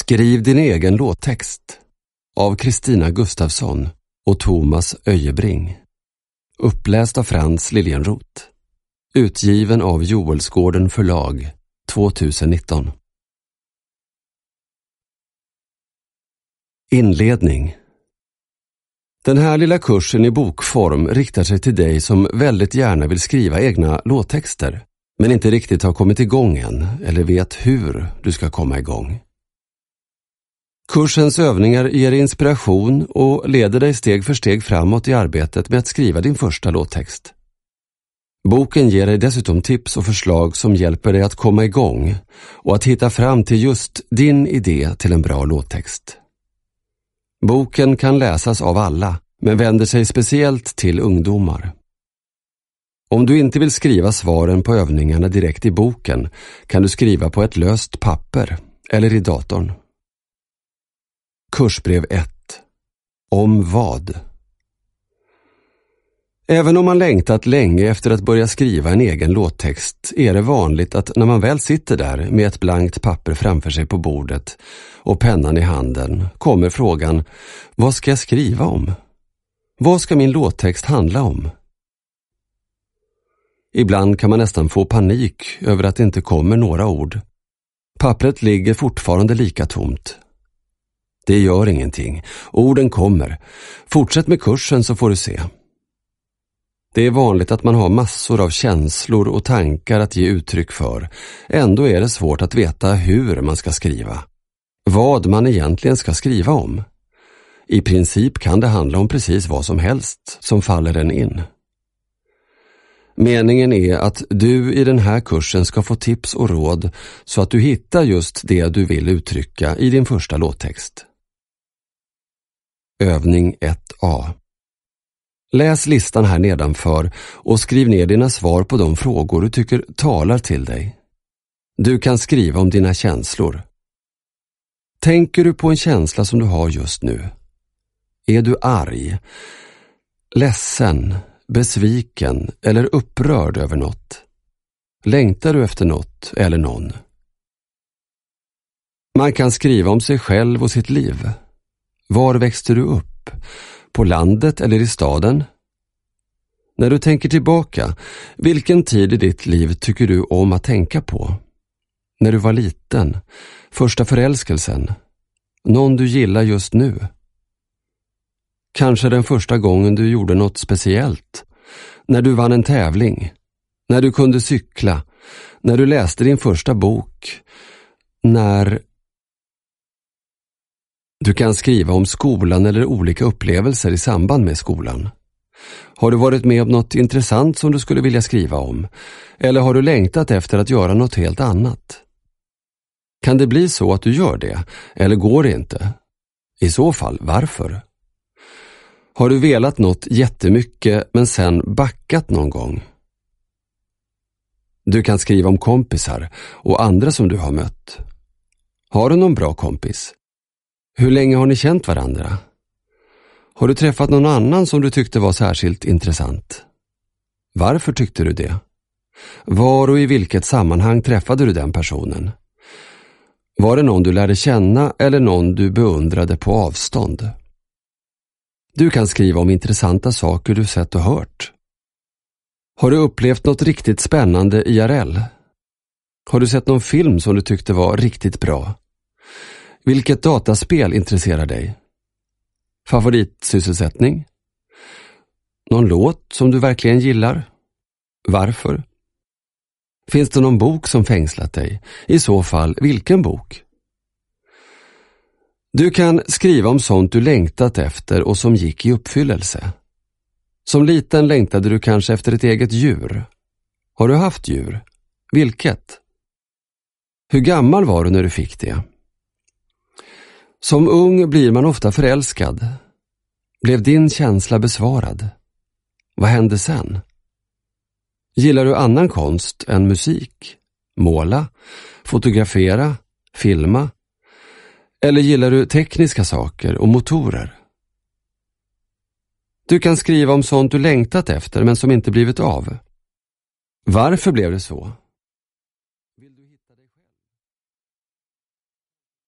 Skriv din egen låttext av Kristina Gustafsson och Thomas Öjebring. Uppläst av Frans Liljenroth. Utgiven av Joelsgården förlag 2019. Inledning. Den här lilla kursen i bokform riktar sig till dig som väldigt gärna vill skriva egna låttexter, men inte riktigt har kommit igång än eller vet hur du ska komma igång. Kursens övningar ger inspiration och leder dig steg för steg framåt i arbetet med att skriva din första låttext. Boken ger dig dessutom tips och förslag som hjälper dig att komma igång och att hitta fram till just din idé till en bra låttext. Boken kan läsas av alla, men vänder sig speciellt till ungdomar. Om du inte vill skriva svaren på övningarna direkt i boken kan du skriva på ett löst papper eller i datorn. Kursbrev 1. Om vad? Även om man längtat länge efter att börja skriva en egen låttext är det vanligt att när man väl sitter där med ett blankt papper framför sig på bordet och pennan i handen kommer frågan: vad ska jag skriva om? Vad ska min låttext handla om? Ibland kan man nästan få panik över att det inte kommer några ord. Pappret ligger fortfarande lika tomt. Det gör ingenting. Orden kommer. Fortsätt med kursen så får du se. Det är vanligt att man har massor av känslor och tankar att ge uttryck för. Ändå är det svårt att veta hur man ska skriva. Vad man egentligen ska skriva om. I princip kan det handla om precis vad som helst som faller en in. Meningen är att du i den här kursen ska få tips och råd så att du hittar just det du vill uttrycka i din första låttext. Övning 1A. Läs listan här nedanför och skriv ner dina svar på de frågor du tycker talar till dig. Du kan skriva om dina känslor. Tänker du på en känsla som du har just nu? Är du arg, ledsen, besviken eller upprörd över något? Längtar du efter något eller någon? Man kan skriva om sig själv och sitt liv. Var växte du upp? På landet eller i staden? När du tänker tillbaka, vilken tid i ditt liv tycker du om att tänka på? När du var liten, första förälskelsen, någon du gillar just nu? Kanske den första gången du gjorde något speciellt, när du vann en tävling, när du kunde cykla, när du läste din första bok, när... Du kan skriva om skolan eller olika upplevelser i samband med skolan. Har du varit med om något intressant som du skulle vilja skriva om? Eller har du längtat efter att göra något helt annat? Kan det bli så att du gör det? Eller går det inte? I så fall, varför? Har du velat något jättemycket men sen backat någon gång? Du kan skriva om kompisar och andra som du har mött. Har du någon bra kompis? Hur länge har ni känt varandra? Har du träffat någon annan som du tyckte var särskilt intressant? Varför tyckte du det? Var och i vilket sammanhang träffade du den personen? Var det någon du lärde känna eller någon du beundrade på avstånd? Du kan skriva om intressanta saker du sett och hört. Har du upplevt något riktigt spännande IRL? Har du sett någon film som du tyckte var riktigt bra? Vilket dataspel intresserar dig? Favoritsysselsättning? Någon låt som du verkligen gillar? Varför? Finns det någon bok som fängslat dig? I så fall, vilken bok? Du kan skriva om sånt du längtat efter och som gick i uppfyllelse. Som liten längtade du kanske efter ett eget djur. Har du haft djur? Vilket? Hur gammal var du när du fick det? Som ung blir man ofta förälskad. Blev din känsla besvarad? Vad hände sen? Gillar du annan konst än musik? Måla? Fotografera? Filma? Eller gillar du tekniska saker och motorer? Du kan skriva om sånt du längtat efter men som inte blivit av. Varför blev det så?